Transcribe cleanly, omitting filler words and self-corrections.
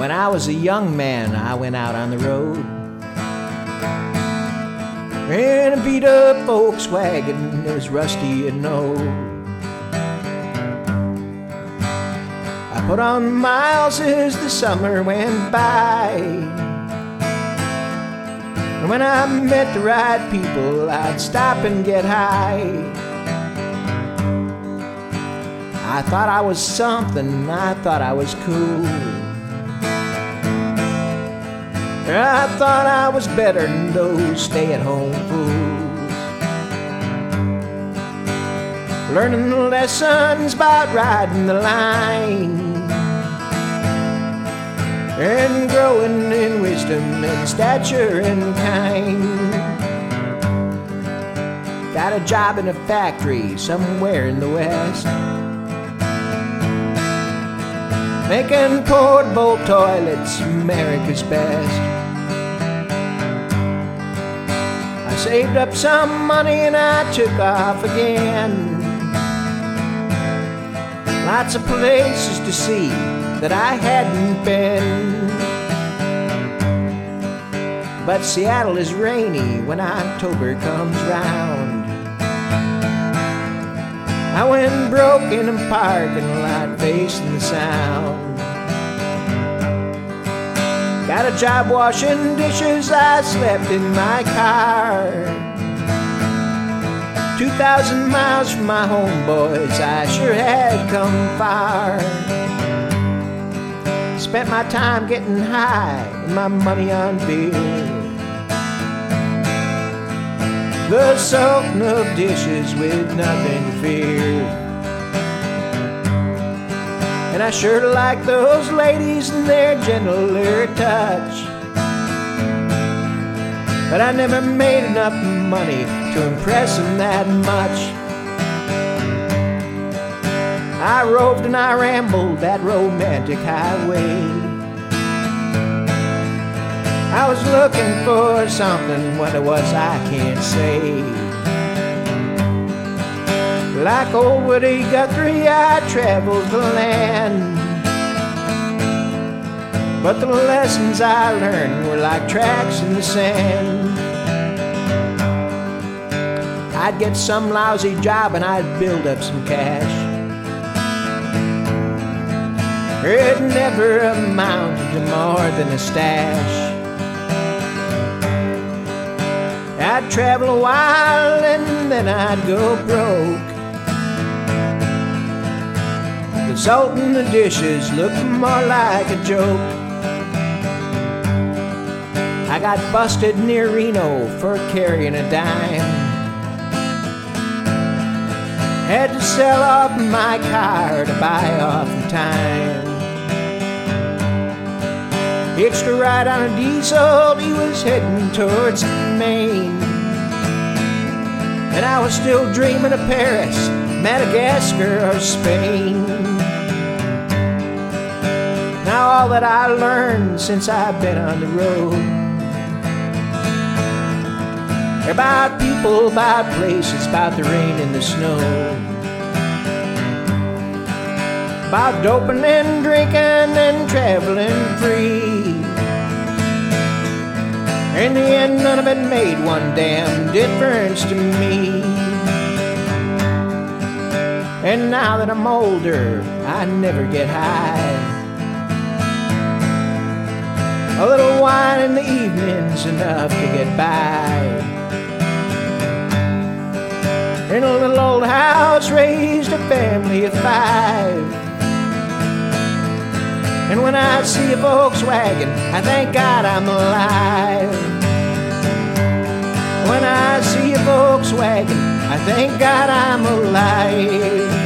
When I was a young man, I went out on the road in a beat-up Volkswagen, it was rusty and old. I put on miles as the summer went by, and when I met the right people, I'd stop and get high. I thought I was something, I thought I was cool. I thought I was better than those stay-at-home fools, learning the lessons about riding the line and growing in wisdom and stature and kind. Got a job in a factory somewhere in the West, making portable toilets, America's best. I saved up some money and I took off again. Lots of places to see that I hadn't been, but Seattle is rainy when October comes round. I went broke in a parking lot facing the Sound. Got a job washing dishes, I slept in my car. 2,000 miles from my home, boys, I sure had come far. Spent my time getting high and my money on beer, the salting of dishes with nothing to fear. And I sure like those ladies and their gentler touch, but I never made enough money to impress them that much. I roved and I rambled that romantic highway. I was looking for something, what it was I can't say. Like old Woody Guthrie, I traveled the land, but the lessons I learned were like tracks in the sand. I'd get some lousy job and I'd build up some cash. It never amounted to more than a stash. I'd travel a while and then I'd go broke. The salt in the dishes looked more like a joke. I got busted near Reno for carrying a dime. Had to sell off my car to buy off the time. Hitched a ride on a diesel, he was heading towards Maine, and I was still dreaming of Paris, Madagascar, or Spain. Now all that I learned since I've been on the road, about people, about places, about the rain and the snow, about doping and drinking and traveling free. In the end, none of it made one damn difference to me. And now that I'm older, I never get high. A little wine in the evening's enough to get by. In a little old house, raised a family of 5. And when I see a Volkswagen, I thank God I'm alive. When I see a Volkswagen, I thank God I'm alive.